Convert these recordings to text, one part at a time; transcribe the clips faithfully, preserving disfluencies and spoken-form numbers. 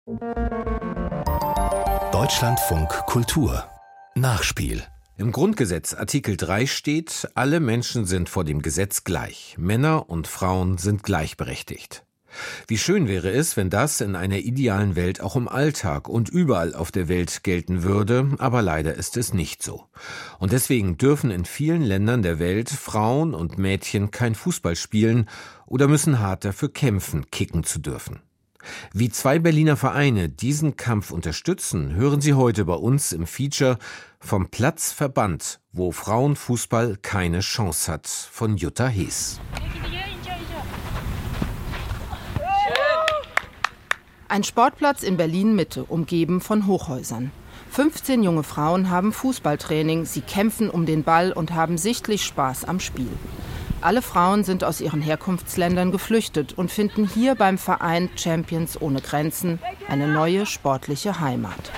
Deutschlandfunk Kultur Nachspiel. Im Grundgesetz Artikel drei steht, alle Menschen sind vor dem Gesetz gleich. Männer und Frauen sind gleichberechtigt. Wie schön wäre es, wenn das in einer idealen Welt auch im Alltag und überall auf der Welt gelten würde, aber leider ist es nicht so. Und deswegen dürfen in vielen Ländern der Welt Frauen und Mädchen kein Fußball spielen oder müssen hart dafür kämpfen, kicken zu dürfen. Wie zwei Berliner Vereine diesen Kampf unterstützen, hören Sie heute bei uns im Feature Vom Platz verbannt, wo Frauenfußball keine Chance hat, von Jutta Hees. Ein Sportplatz in Berlin-Mitte, umgeben von Hochhäusern. fünfzehn junge Frauen haben Fußballtraining, sie kämpfen um den Ball und haben sichtlich Spaß am Spiel. Alle Frauen sind aus ihren Herkunftsländern geflüchtet und finden hier beim Verein Champions ohne Grenzen eine neue sportliche Heimat.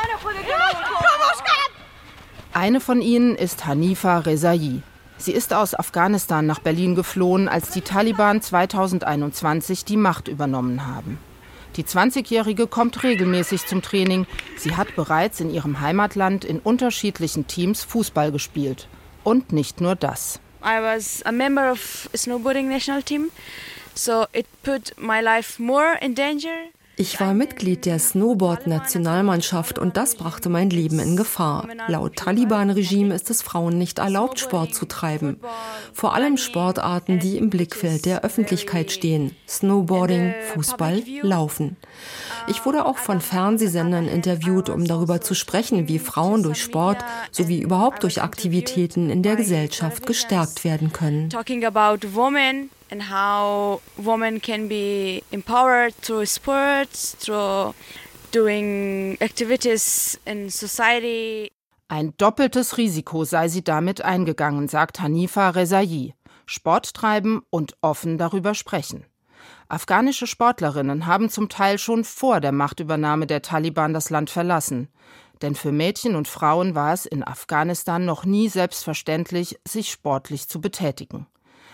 Eine von ihnen ist Hanifa Rezai. Sie ist aus Afghanistan nach Berlin geflohen, als die Taliban zweitausendeinundzwanzig die Macht übernommen haben. Die zwanzigjährige kommt regelmäßig zum Training. Sie hat bereits in ihrem Heimatland in unterschiedlichen Teams Fußball gespielt. Und nicht nur das. I was a member of a snowboarding national team, so it put my life more in danger. Ich war Mitglied der Snowboard-Nationalmannschaft und das brachte mein Leben in Gefahr. Laut Taliban-Regime ist es Frauen nicht erlaubt, Sport zu treiben. Vor allem Sportarten, die im Blickfeld der Öffentlichkeit stehen. Snowboarding, Fußball, Laufen. Ich wurde auch von Fernsehsendern interviewt, um darüber zu sprechen, wie Frauen durch Sport sowie überhaupt durch Aktivitäten in der Gesellschaft gestärkt werden können. Talking about women and how women can be empowered through sports, through doing activities in society. Ein doppeltes Risiko sei sie damit eingegangen, sagt Hanifa Rezai. Sport treiben und offen darüber sprechen. Afghanische Sportlerinnen haben zum Teil schon vor der Machtübernahme der Taliban das Land verlassen. Denn für Mädchen und Frauen war es in Afghanistan noch nie selbstverständlich, sich sportlich zu betätigen.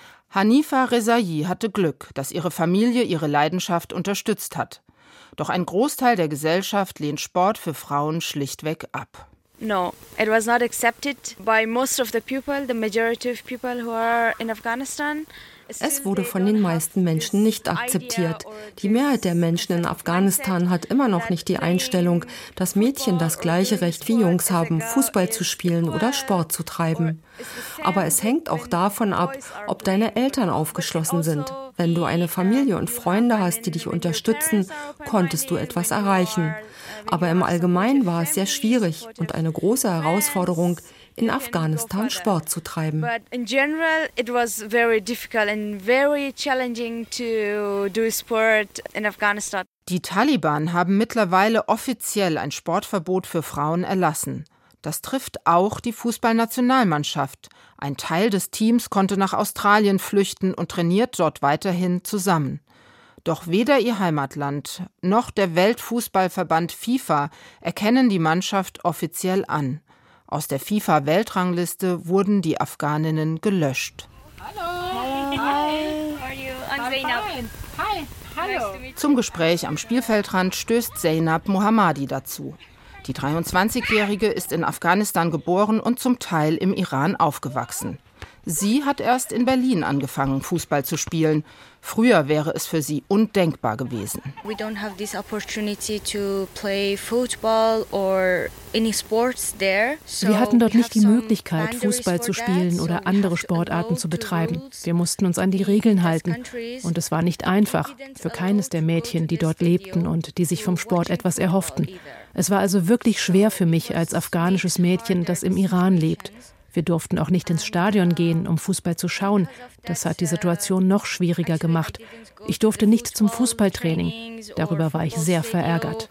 Hanifa Rezai hatte Glück, dass ihre Familie ihre Leidenschaft unterstützt hat. Doch ein Großteil der Gesellschaft lehnt Sport für Frauen schlichtweg ab. No, it was not accepted by most of the people, the majority of people who are in Afghanistan. Es wurde von den meisten Menschen nicht akzeptiert. Die Mehrheit der Menschen in Afghanistan hat immer noch nicht die Einstellung, dass Mädchen das gleiche Recht wie Jungs haben, Fußball zu spielen oder Sport zu treiben. Aber es hängt auch davon ab, ob deine Eltern aufgeschlossen sind. Wenn du eine Familie und Freunde hast, die dich unterstützen, konntest du etwas erreichen. Aber im Allgemeinen war es sehr schwierig und eine große Herausforderung, in Afghanistan Sport zu treiben. But in general, it was very difficult and very challenging to do sport in Afghanistan. Die Taliban haben mittlerweile offiziell ein Sportverbot für Frauen erlassen. Das trifft auch die Fußballnationalmannschaft. Ein Teil des Teams konnte nach Australien flüchten und trainiert dort weiterhin zusammen. Doch weder ihr Heimatland noch der Weltfußballverband FIFA erkennen die Mannschaft offiziell an. Aus der FIFA-Weltrangliste wurden die Afghaninnen gelöscht. Hallo. Hi. How are you? I'm Zainab. Hi. Hallo. Zum Gespräch am Spielfeldrand stößt Zainab Mohammadi dazu. Die dreiundzwanzigjährige ist in Afghanistan geboren und zum Teil im Iran aufgewachsen. Sie hat erst in Berlin angefangen, Fußball zu spielen. Früher wäre es für sie undenkbar gewesen. We don't have this opportunity to play football or any sports there. Wir hatten dort nicht die Möglichkeit, Fußball zu spielen oder andere Sportarten zu betreiben. Wir mussten uns an die Regeln halten. Und es war nicht einfach für keines der Mädchen, die dort lebten und die sich vom Sport etwas erhofften. Es war also wirklich schwer für mich als afghanisches Mädchen, das im Iran lebt. Wir durften auch nicht ins Stadion gehen, um Fußball zu schauen. Das hat die Situation noch schwieriger gemacht. Ich durfte nicht zum Fußballtraining. Darüber war ich sehr verärgert.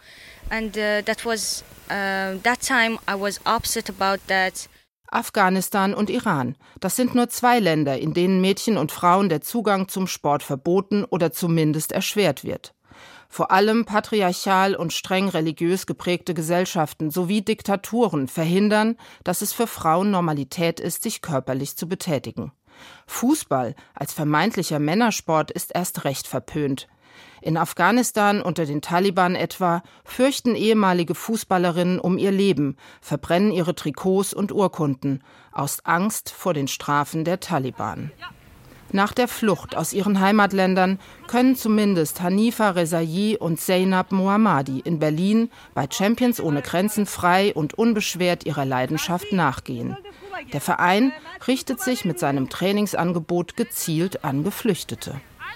Afghanistan und Iran. Das sind nur zwei Länder, in denen Mädchen und Frauen der Zugang zum Sport verboten oder zumindest erschwert wird. Vor allem patriarchal und streng religiös geprägte Gesellschaften sowie Diktaturen verhindern, dass es für Frauen Normalität ist, sich körperlich zu betätigen. Fußball als vermeintlicher Männersport ist erst recht verpönt. In Afghanistan unter den Taliban etwa fürchten ehemalige Fußballerinnen um ihr Leben, verbrennen ihre Trikots und Urkunden aus Angst vor den Strafen der Taliban. Nach der Flucht aus ihren Heimatländern können zumindest Hanifa Rezaie und Zeynab Mohammadi in Berlin bei Champions ohne Grenzen frei und unbeschwert ihrer Leidenschaft nachgehen. Der Verein richtet sich mit seinem Trainingsangebot gezielt an Geflüchtete.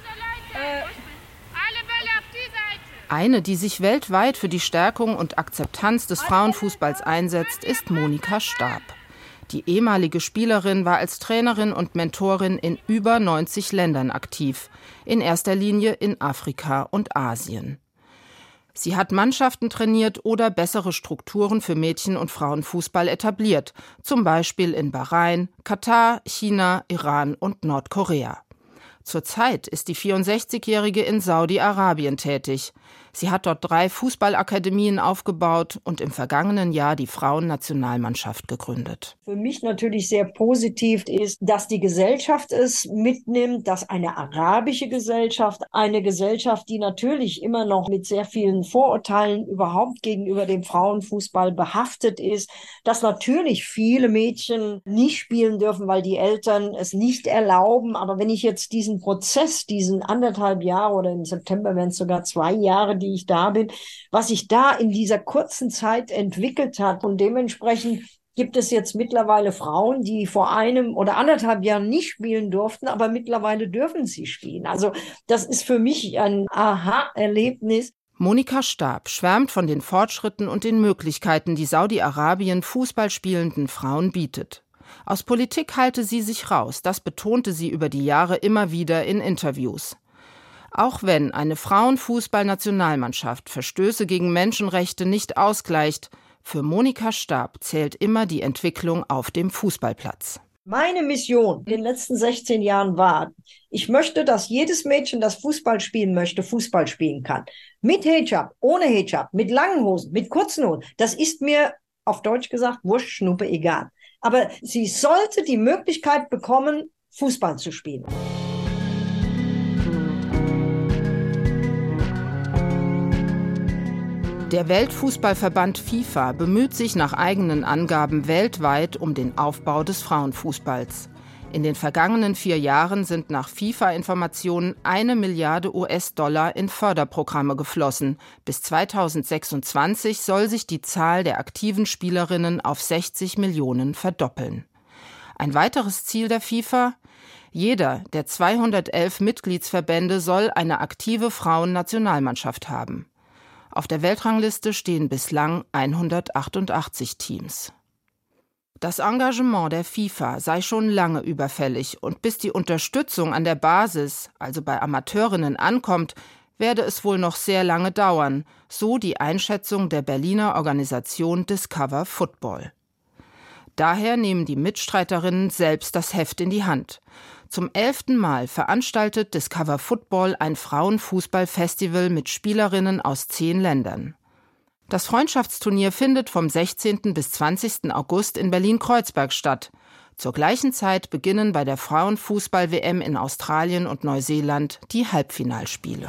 Eine, die sich weltweit für die Stärkung und Akzeptanz des Frauenfußballs einsetzt, ist Monika Stab. Die ehemalige Spielerin war als Trainerin und Mentorin in über neunzig Ländern aktiv, in erster Linie in Afrika und Asien. Sie hat Mannschaften trainiert oder bessere Strukturen für Mädchen- und Frauenfußball etabliert, zum Beispiel in Bahrain, Katar, China, Iran und Nordkorea. Zurzeit ist die vierundsechzigjährige in Saudi-Arabien tätig. Sie hat dort drei Fußballakademien aufgebaut und im vergangenen Jahr die Frauennationalmannschaft gegründet. Für mich natürlich sehr positiv ist, dass die Gesellschaft es mitnimmt, dass eine arabische Gesellschaft, eine Gesellschaft, die natürlich immer noch mit sehr vielen Vorurteilen überhaupt gegenüber dem Frauenfußball behaftet ist, dass natürlich viele Mädchen nicht spielen dürfen, weil die Eltern es nicht erlauben. Aber wenn ich jetzt diesen Prozess, diesen anderthalb Jahre oder im September werden es sogar zwei Jahre, die ich da bin, was sich da in dieser kurzen Zeit entwickelt hat. Und dementsprechend gibt es jetzt mittlerweile Frauen, die vor einem oder anderthalb Jahren nicht spielen durften, aber mittlerweile dürfen sie spielen. Also das ist für mich ein Aha-Erlebnis. Monika Stab schwärmt von den Fortschritten und den Möglichkeiten, die Saudi-Arabien Fußball spielenden Frauen bietet. Aus Politik halte sie sich raus, das betonte sie über die Jahre immer wieder in Interviews. Auch wenn eine Frauenfußball-Nationalmannschaft Verstöße gegen Menschenrechte nicht ausgleicht, für Monika Stab zählt immer die Entwicklung auf dem Fußballplatz. Meine Mission in den letzten sechzehn Jahren war, ich möchte, dass jedes Mädchen, das Fußball spielen möchte, Fußball spielen kann. Mit Hijab, ohne Hijab, mit langen Hosen, mit kurzen Hosen. Das ist mir, auf Deutsch gesagt, Wurst, Schnuppe, egal. Aber sie sollte die Möglichkeit bekommen, Fußball zu spielen. Der Weltfußballverband FIFA bemüht sich nach eigenen Angaben weltweit um den Aufbau des Frauenfußballs. In den vergangenen vier Jahren sind nach FIFA-Informationen eine Milliarde U S-Dollar in Förderprogramme geflossen. Bis zweitausendsechsundzwanzig soll sich die Zahl der aktiven Spielerinnen auf sechzig Millionen verdoppeln. Ein weiteres Ziel der FIFA? Jeder der zweihundertelf Mitgliedsverbände soll eine aktive Frauennationalmannschaft haben. Auf der Weltrangliste stehen bislang hundertachtundachtzig Teams. Das Engagement der FIFA sei schon lange überfällig und bis die Unterstützung an der Basis, also bei Amateurinnen, ankommt, werde es wohl noch sehr lange dauern, so die Einschätzung der Berliner Organisation Discover Football. Daher nehmen die Mitstreiterinnen selbst das Heft in die Hand. Zum elften Mal veranstaltet Discover Football ein Frauenfußballfestival mit Spielerinnen aus zehn Ländern. Das Freundschaftsturnier findet vom sechzehnten bis zwanzigsten August in Berlin-Kreuzberg statt. Zur gleichen Zeit beginnen bei der Frauenfußball-W M in Australien und Neuseeland die Halbfinalspiele.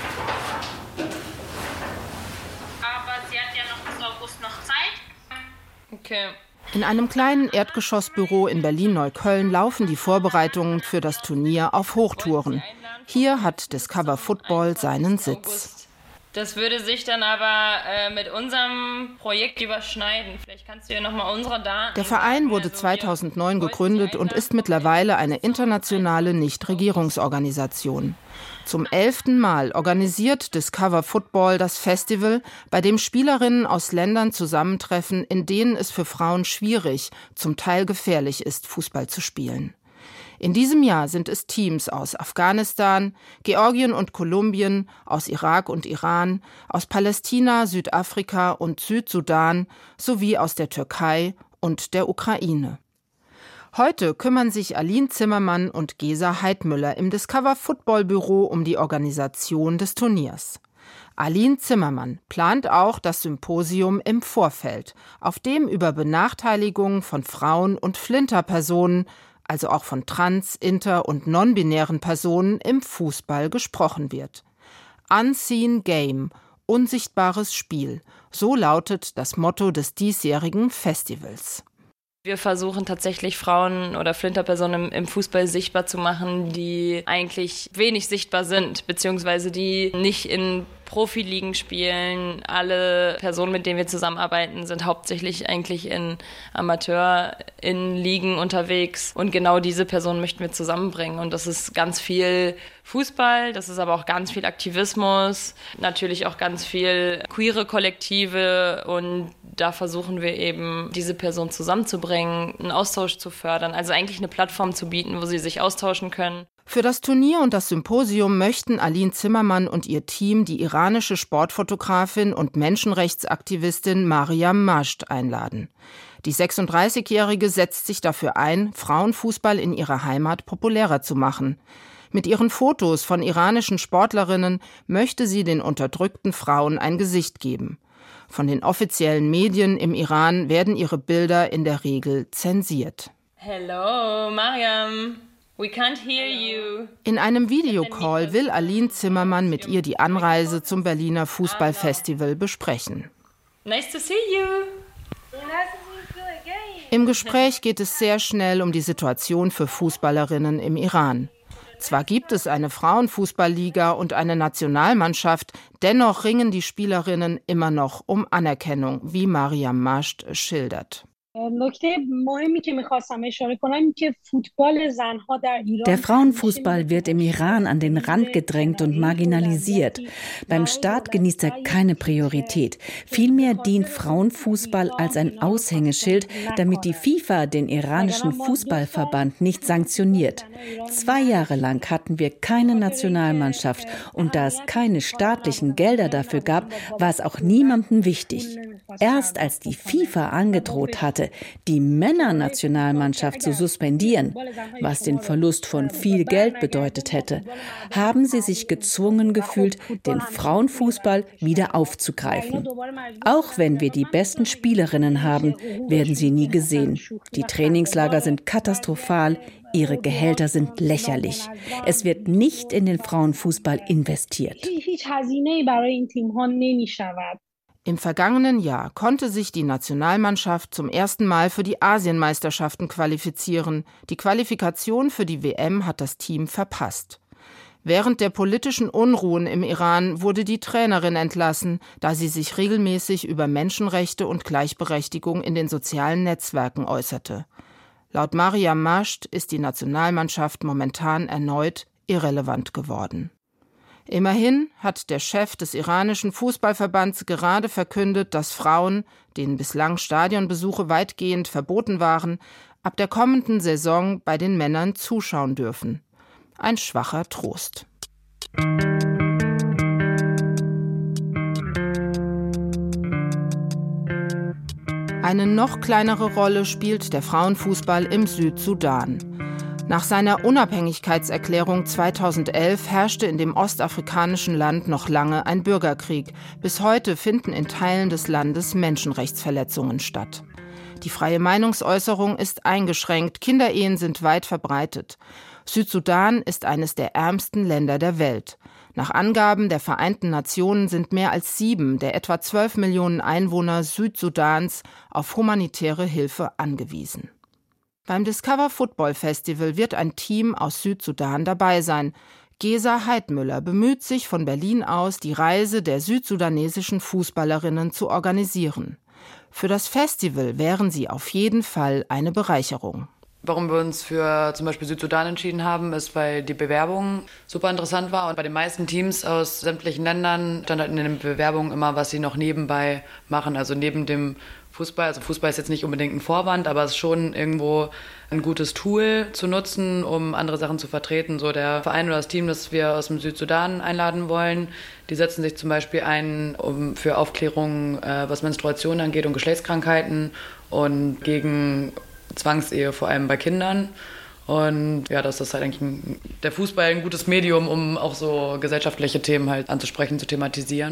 Aber sie hat ja noch bis August noch Zeit. Okay. In einem kleinen Erdgeschossbüro in Berlin-Neukölln laufen die Vorbereitungen für das Turnier auf Hochtouren. Hier hat Discover Football seinen Sitz. Das würde sich dann aber äh, mit unserem Projekt überschneiden. Vielleicht kannst du ja nochmal unsere Daten... Der Verein wurde zweitausendneun gegründet und ist mittlerweile eine internationale Nichtregierungsorganisation. Zum elften Mal organisiert Discover Football das Festival, bei dem Spielerinnen aus Ländern zusammentreffen, in denen es für Frauen schwierig, zum Teil gefährlich ist, Fußball zu spielen. In diesem Jahr sind es Teams aus Afghanistan, Georgien und Kolumbien, aus Irak und Iran, aus Palästina, Südafrika und Südsudan sowie aus der Türkei und der Ukraine. Heute kümmern sich Aline Zimmermann und Gesa Heidmüller im Discover Football Büro um die Organisation des Turniers. Aline Zimmermann plant auch das Symposium im Vorfeld, auf dem über Benachteiligungen von Frauen und Flinterpersonen, also auch von trans-, inter- und non-binären Personen im Fußball gesprochen wird. Unseen Game, unsichtbares Spiel. So lautet das Motto des diesjährigen Festivals. Wir versuchen tatsächlich Frauen oder Flinterpersonen im, im Fußball sichtbar zu machen, die eigentlich wenig sichtbar sind, beziehungsweise die nicht in Profiligen spielen. Alle Personen, mit denen wir zusammenarbeiten, sind hauptsächlich eigentlich in Amateur-in-Ligen unterwegs. Und genau diese Personen möchten wir zusammenbringen. Und das ist ganz viel Fußball, das ist aber auch ganz viel Aktivismus, natürlich auch ganz viel queere Kollektive. Und da versuchen wir eben, diese Personen zusammenzubringen, einen Austausch zu fördern. Also eigentlich eine Plattform zu bieten, wo sie sich austauschen können. Für das Turnier und das Symposium möchten Aline Zimmermann und ihr Team die iranische Sportfotografin und Menschenrechtsaktivistin Mariam Masht einladen. Die sechsunddreißigjährige setzt sich dafür ein, Frauenfußball in ihrer Heimat populärer zu machen. Mit ihren Fotos von iranischen Sportlerinnen möchte sie den unterdrückten Frauen ein Gesicht geben. Von den offiziellen Medien im Iran werden ihre Bilder in der Regel zensiert. Hello, Mariam. We can't hear you. In einem Videocall will Aline Zimmermann mit ihr die Anreise zum Berliner Fußballfestival besprechen. Nice to see you. Im Gespräch geht es sehr schnell um die Situation für Fußballerinnen im Iran. Zwar gibt es eine Frauenfußballliga und eine Nationalmannschaft, dennoch ringen die Spielerinnen immer noch um Anerkennung, wie Mariam Masht schildert. Der Frauenfußball wird im Iran an den Rand gedrängt und marginalisiert. Beim Staat genießt er keine Priorität. Vielmehr dient Frauenfußball als ein Aushängeschild, damit die FIFA den iranischen Fußballverband nicht sanktioniert. Zwei Jahre lang hatten wir keine Nationalmannschaft und da es keine staatlichen Gelder dafür gab, war es auch niemandem wichtig. Erst als die FIFA angedroht hatte, die Männernationalmannschaft zu suspendieren, was den Verlust von viel Geld bedeutet hätte, haben sie sich gezwungen gefühlt, den Frauenfußball wieder aufzugreifen. Auch wenn wir die besten Spielerinnen haben, werden sie nie gesehen. Die Trainingslager sind katastrophal, ihre Gehälter sind lächerlich. Es wird nicht in den Frauenfußball investiert. Im vergangenen Jahr konnte sich die Nationalmannschaft zum ersten Mal für die Asienmeisterschaften qualifizieren. Die Qualifikation für die W M hat das Team verpasst. Während der politischen Unruhen im Iran wurde die Trainerin entlassen, da sie sich regelmäßig über Menschenrechte und Gleichberechtigung in den sozialen Netzwerken äußerte. Laut Mariam Masht ist die Nationalmannschaft momentan erneut irrelevant geworden. Immerhin hat der Chef des iranischen Fußballverbands gerade verkündet, dass Frauen, denen bislang Stadionbesuche weitgehend verboten waren, ab der kommenden Saison bei den Männern zuschauen dürfen. Ein schwacher Trost. Eine noch kleinere Rolle spielt der Frauenfußball im Südsudan. Nach seiner Unabhängigkeitserklärung zweitausendelf herrschte in dem ostafrikanischen Land noch lange ein Bürgerkrieg. Bis heute finden in Teilen des Landes Menschenrechtsverletzungen statt. Die freie Meinungsäußerung ist eingeschränkt, Kinderehen sind weit verbreitet. Südsudan ist eines der ärmsten Länder der Welt. Nach Angaben der Vereinten Nationen sind mehr als sieben der etwa zwölf Millionen Einwohner Südsudans auf humanitäre Hilfe angewiesen. Beim Discover Football Festival wird ein Team aus Südsudan dabei sein. Gesa Heidmüller bemüht sich von Berlin aus, die Reise der südsudanesischen Fußballerinnen zu organisieren. Für das Festival wären sie auf jeden Fall eine Bereicherung. Warum wir uns für zum Beispiel Südsudan entschieden haben, ist, weil die Bewerbung super interessant war. Und bei den meisten Teams aus sämtlichen Ländern stand halt in den Bewerbungen immer, was sie noch nebenbei machen. Also neben dem Fußball. Also Fußball ist jetzt nicht unbedingt ein Vorwand, aber es ist schon irgendwo ein gutes Tool zu nutzen, um andere Sachen zu vertreten. So der Verein oder das Team, das wir aus dem Südsudan einladen wollen, die setzen sich zum Beispiel ein um für Aufklärung, äh, was Menstruation angeht und Geschlechtskrankheiten und gegen Zwangsehe, vor allem bei Kindern. Und ja, das ist halt eigentlich ein, der Fußball ein gutes Medium, um auch so gesellschaftliche Themen halt anzusprechen, zu thematisieren.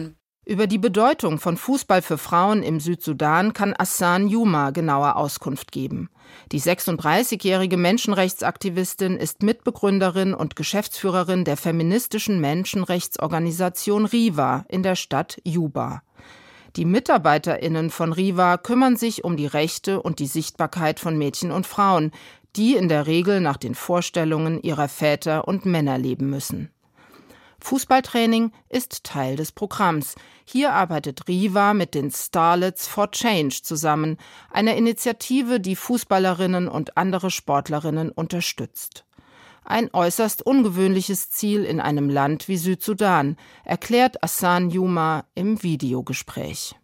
Über die Bedeutung von Fußball für Frauen im Südsudan kann Assan Juma genauer Auskunft geben. Die sechsunddreißigjährige Menschenrechtsaktivistin ist Mitbegründerin und Geschäftsführerin der feministischen Menschenrechtsorganisation Riva in der Stadt Juba. Die MitarbeiterInnen von Riva kümmern sich um die Rechte und die Sichtbarkeit von Mädchen und Frauen, die in der Regel nach den Vorstellungen ihrer Väter und Männer leben müssen. Fußballtraining ist Teil des Programms. Hier arbeitet Riva mit den Starlets for Change zusammen, einer Initiative, die Fußballerinnen und andere Sportlerinnen unterstützt. Ein äußerst ungewöhnliches Ziel in einem Land wie Südsudan, erklärt Assan Juma im Videogespräch.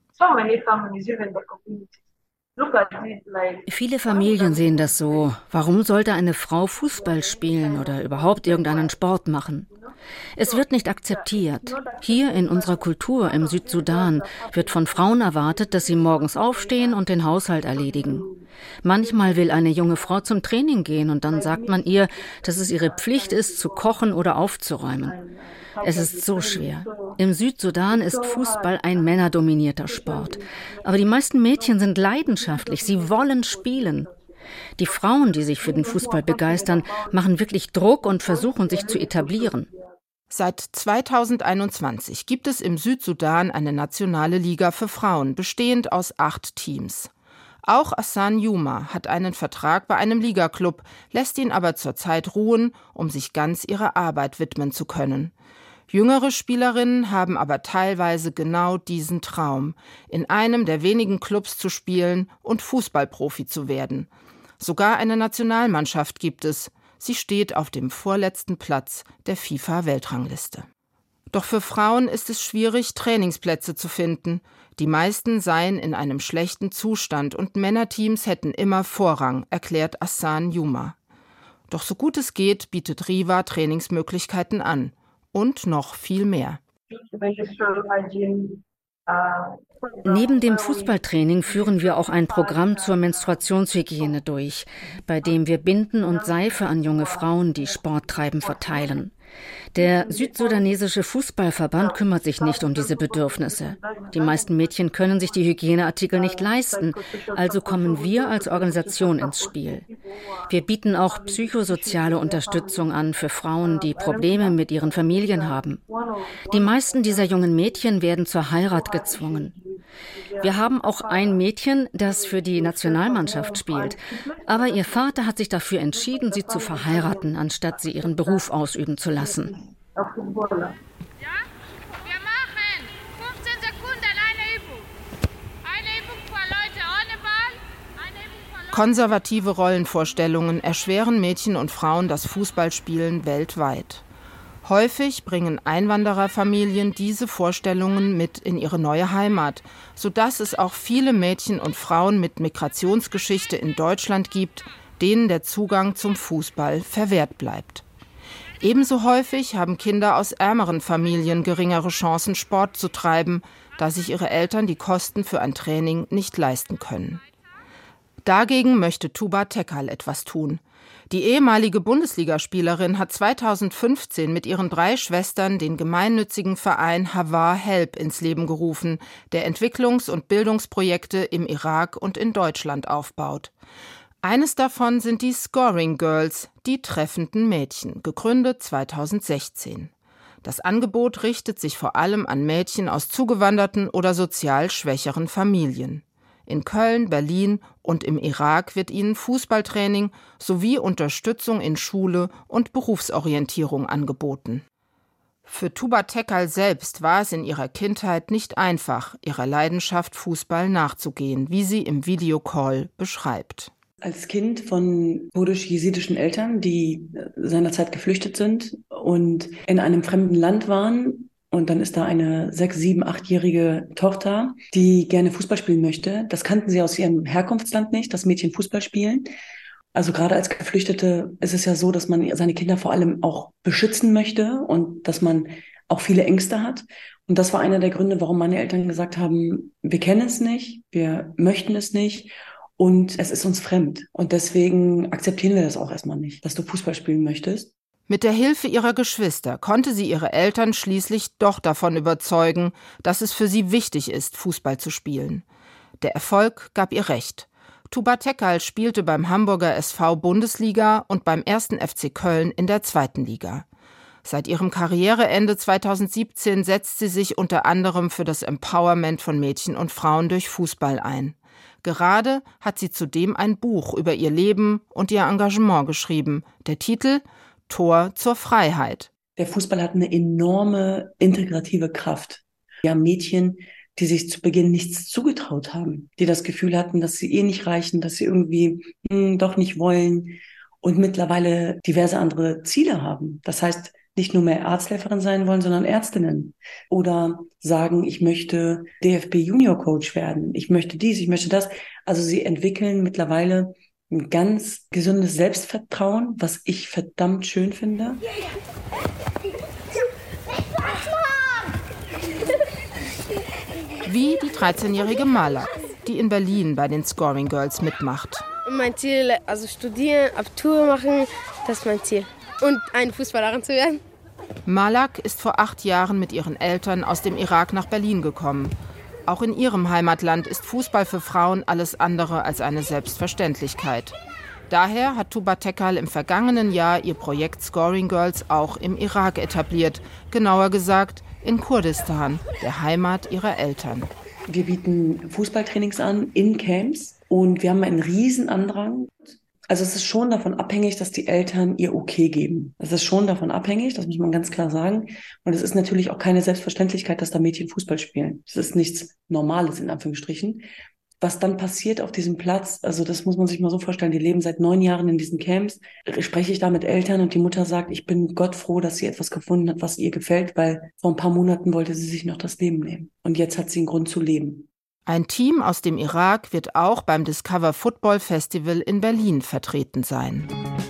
Viele Familien sehen das so. Warum sollte eine Frau Fußball spielen oder überhaupt irgendeinen Sport machen? Es wird nicht akzeptiert. Hier in unserer Kultur im Südsudan wird von Frauen erwartet, dass sie morgens aufstehen und den Haushalt erledigen. Manchmal will eine junge Frau zum Training gehen und dann sagt man ihr, dass es ihre Pflicht ist, zu kochen oder aufzuräumen. Es ist so schwer. Im Südsudan ist Fußball ein männerdominierter Sport. Aber die meisten Mädchen sind leidenschaftlich, sie wollen spielen. Die Frauen, die sich für den Fußball begeistern, machen wirklich Druck und versuchen, sich zu etablieren. Seit zweitausendeinundzwanzig gibt es im Südsudan eine nationale Liga für Frauen, bestehend aus acht Teams. Auch Assan Juma hat einen Vertrag bei einem Ligaklub, lässt ihn aber zurzeit ruhen, um sich ganz ihrer Arbeit widmen zu können. Jüngere Spielerinnen haben aber teilweise genau diesen Traum, in einem der wenigen Clubs zu spielen und Fußballprofi zu werden. Sogar eine Nationalmannschaft gibt es. Sie steht auf dem vorletzten Platz der FIFA-Weltrangliste. Doch für Frauen ist es schwierig, Trainingsplätze zu finden. Die meisten seien in einem schlechten Zustand und Männerteams hätten immer Vorrang, erklärt Assan Juma. Doch so gut es geht, bietet Riva Trainingsmöglichkeiten an. Und noch viel mehr. Neben dem Fußballtraining führen wir auch ein Programm zur Menstruationshygiene durch, bei dem wir Binden und Seife an junge Frauen, die Sport treiben, verteilen. Der südsudanesische Fußballverband kümmert sich nicht um diese Bedürfnisse. Die meisten Mädchen können sich die Hygieneartikel nicht leisten, also kommen wir als Organisation ins Spiel. Wir bieten auch psychosoziale Unterstützung an für Frauen, die Probleme mit ihren Familien haben. Die meisten dieser jungen Mädchen werden zur Heirat gezwungen. Wir haben auch ein Mädchen, das für die Nationalmannschaft spielt. Aber ihr Vater hat sich dafür entschieden, sie zu verheiraten, anstatt sie ihren Beruf ausüben zu lassen. Ja, wir machen fünfzehn Sekunden eine Übung. Eine Übung für Leute ohne Ball, eine Übung für Leute. Konservative Rollenvorstellungen erschweren Mädchen und Frauen das Fußballspielen weltweit. Häufig bringen Einwandererfamilien diese Vorstellungen mit in ihre neue Heimat, sodass es auch viele Mädchen und Frauen mit Migrationsgeschichte in Deutschland gibt, denen der Zugang zum Fußball verwehrt bleibt. Ebenso häufig haben Kinder aus ärmeren Familien geringere Chancen, Sport zu treiben, da sich ihre Eltern die Kosten für ein Training nicht leisten können. Dagegen möchte Tuba Tekal etwas tun. Die ehemalige Bundesligaspielerin hat zweitausendfünfzehn mit ihren drei Schwestern den gemeinnützigen Verein Havar Help ins Leben gerufen, der Entwicklungs- und Bildungsprojekte im Irak und in Deutschland aufbaut. Eines davon sind die Scoring Girls, die treffenden Mädchen, gegründet zweitausendsechzehn. Das Angebot richtet sich vor allem an Mädchen aus zugewanderten oder sozial schwächeren Familien. In Köln, Berlin und im Irak wird ihnen Fußballtraining sowie Unterstützung in Schule und Berufsorientierung angeboten. Für Tuba Tekal selbst war es in ihrer Kindheit nicht einfach, ihrer Leidenschaft Fußball nachzugehen, wie sie im Videocall beschreibt. Als Kind von kurdisch-jesidischen Eltern, die seinerzeit geflüchtet sind und in einem fremden Land waren, und dann ist da eine sechs-, sieben-, achtjährige Tochter, die gerne Fußball spielen möchte. Das kannten sie aus ihrem Herkunftsland nicht, dass Mädchen Fußball spielen. Also gerade als Geflüchtete ist es ja so, dass man seine Kinder vor allem auch beschützen möchte und dass man auch viele Ängste hat. Und das war einer der Gründe, warum meine Eltern gesagt haben, wir kennen es nicht, wir möchten es nicht und es ist uns fremd. Und deswegen akzeptieren wir das auch erstmal nicht, dass du Fußball spielen möchtest. Mit der Hilfe ihrer Geschwister konnte sie ihre Eltern schließlich doch davon überzeugen, dass es für sie wichtig ist, Fußball zu spielen. Der Erfolg gab ihr recht. Tuba Tekal spielte beim Hamburger S V Bundesliga und beim ersten F C Köln in der zweiten Liga. Seit ihrem Karriereende zweitausendsiebzehn setzt sie sich unter anderem für das Empowerment von Mädchen und Frauen durch Fußball ein. Gerade hat sie zudem ein Buch über ihr Leben und ihr Engagement geschrieben. Der Titel Tor zur Freiheit. Der Fußball hat eine enorme integrative Kraft. Wir haben Mädchen, die sich zu Beginn nichts zugetraut haben, die das Gefühl hatten, dass sie eh nicht reichen, dass sie irgendwie hm, doch nicht wollen und mittlerweile diverse andere Ziele haben. Das heißt, nicht nur mehr Arzthelferin sein wollen, sondern Ärztinnen. Oder sagen, ich möchte D F B Junior Coach werden, ich möchte dies, ich möchte das. Also sie entwickeln mittlerweile ein ganz gesundes Selbstvertrauen, was ich verdammt schön finde. Wie die dreizehnjährige Malak, die in Berlin bei den Scoring Girls mitmacht. Mein Ziel, also studieren, Abitur machen, das ist mein Ziel. Und eine Fußballerin zu werden. Malak ist vor acht Jahren mit ihren Eltern aus dem Irak nach Berlin gekommen. Auch in ihrem Heimatland ist Fußball für Frauen alles andere als eine Selbstverständlichkeit. Daher hat Tuba Tekal im vergangenen Jahr ihr Projekt Scoring Girls auch im Irak etabliert. Genauer gesagt in Kurdistan, der Heimat ihrer Eltern. Wir bieten Fußballtrainings an in Camps und wir haben einen riesen Andrang. Also es ist schon davon abhängig, dass die Eltern ihr Okay geben. Das ist schon davon abhängig, das muss man ganz klar sagen. Und es ist natürlich auch keine Selbstverständlichkeit, dass da Mädchen Fußball spielen. Das ist nichts Normales in Anführungsstrichen. Was dann passiert auf diesem Platz, also das muss man sich mal so vorstellen, die leben seit neun Jahren in diesen Camps. Spreche ich da mit Eltern und die Mutter sagt, ich bin Gott froh, dass sie etwas gefunden hat, was ihr gefällt, weil vor ein paar Monaten wollte sie sich noch das Leben nehmen. Und jetzt hat sie einen Grund zu leben. Ein Team aus dem Irak wird auch beim Discover Football Festival in Berlin vertreten sein.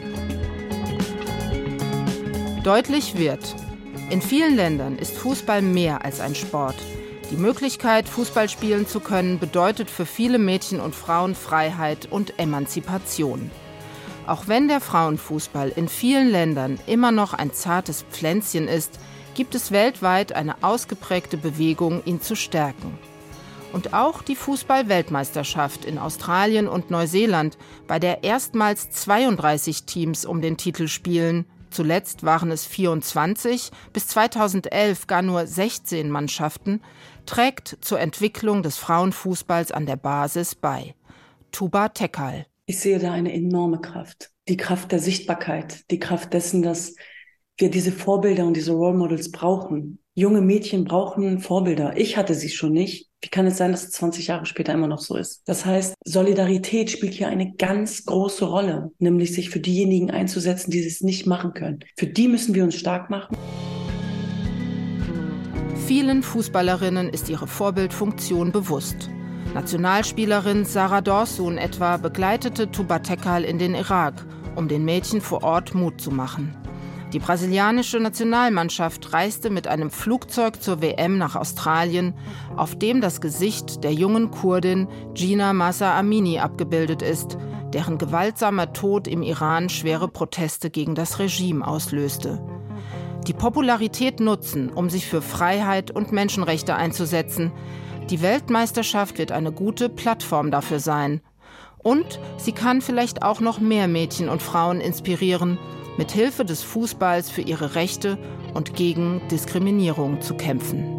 Deutlich wird, in vielen Ländern ist Fußball mehr als ein Sport. Die Möglichkeit, Fußball spielen zu können, bedeutet für viele Mädchen und Frauen Freiheit und Emanzipation. Auch wenn der Frauenfußball in vielen Ländern immer noch ein zartes Pflänzchen ist, gibt es weltweit eine ausgeprägte Bewegung, ihn zu stärken. Und auch die Fußball-Weltmeisterschaft in Australien und Neuseeland, bei der erstmals zweiunddreißig Teams um den Titel spielen, zuletzt waren es vierundzwanzig, bis zweitausendelf gar nur sechzehn Mannschaften, trägt zur Entwicklung des Frauenfußballs an der Basis bei. Tuba Tekal. Ich sehe da eine enorme Kraft. Die Kraft der Sichtbarkeit, die Kraft dessen, dass wir diese Vorbilder und diese Role Models brauchen. Junge Mädchen brauchen Vorbilder. Ich hatte sie schon nicht. Wie kann es sein, dass es zwanzig Jahre später immer noch so ist? Das heißt, Solidarität spielt hier eine ganz große Rolle, nämlich sich für diejenigen einzusetzen, die es nicht machen können. Für die müssen wir uns stark machen. Vielen Fußballerinnen ist ihre Vorbildfunktion bewusst. Nationalspielerin Sarah Dorsun etwa begleitete Tuba Tekal in den Irak, um den Mädchen vor Ort Mut zu machen. Die brasilianische Nationalmannschaft reiste mit einem Flugzeug zur W M nach Australien, auf dem das Gesicht der jungen Kurdin Gina Mahsa Amini abgebildet ist, deren gewaltsamer Tod im Iran schwere Proteste gegen das Regime auslöste. Die Popularität nutzen, um sich für Freiheit und Menschenrechte einzusetzen. Die Weltmeisterschaft wird eine gute Plattform dafür sein. Und sie kann vielleicht auch noch mehr Mädchen und Frauen inspirieren, mit Hilfe des Fußballs für ihre Rechte und gegen Diskriminierung zu kämpfen.